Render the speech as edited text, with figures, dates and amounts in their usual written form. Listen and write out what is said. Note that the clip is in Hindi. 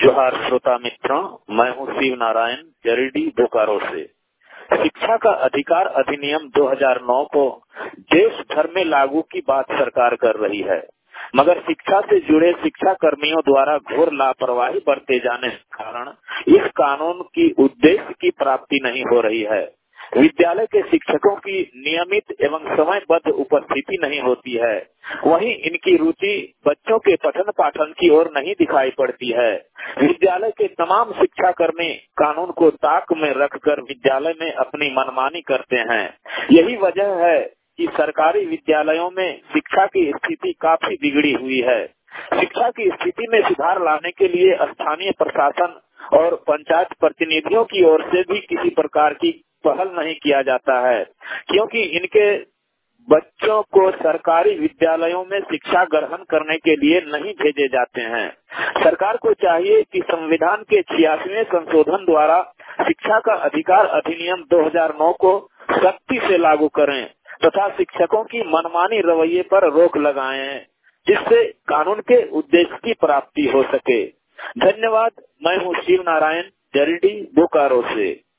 जोहार श्रोता मित्रों, मैं हूँ शिव नारायण जरीडी बोकारो से। शिक्षा का अधिकार अधिनियम 2009 को देश भर में लागू की बात सरकार कर रही है, मगर शिक्षा से जुड़े शिक्षा कर्मियों द्वारा घोर लापरवाही बरते जाने के कारण इस कानून की उद्देश्य की प्राप्ति नहीं हो रही है। विद्यालय के शिक्षकों की नियमित एवं समयबद्ध उपस्थिति नहीं होती है, वहीं इनकी रुचि बच्चों के पठन पाठन की ओर नहीं दिखाई पड़ती है। विद्यालय के तमाम शिक्षा कर्मी कानून को ताक में रखकर विद्यालय में अपनी मनमानी करते हैं। यही वजह है कि सरकारी विद्यालयों में शिक्षा की स्थिति काफी बिगड़ी हुई है। शिक्षा की स्थिति में सुधार लाने के लिए स्थानीय प्रशासन और पंचायत प्रतिनिधियों की ओर से भी किसी प्रकार की पहल नहीं किया जाता है, क्योंकि इनके बच्चों को सरकारी विद्यालयों में शिक्षा ग्रहण करने के लिए नहीं भेजे जाते हैं। सरकार को चाहिए कि संविधान के 86वें संशोधन द्वारा शिक्षा का अधिकार अधिनियम 2009 को सख्ती से लागू करें तथा शिक्षकों की मनमानी रवैये पर रोक लगाएं, जिससे कानून के उद्देश्य की प्राप्ति हो सके। धन्यवाद। मैं हूँ शिव नारायण जरीडी बोकारो से।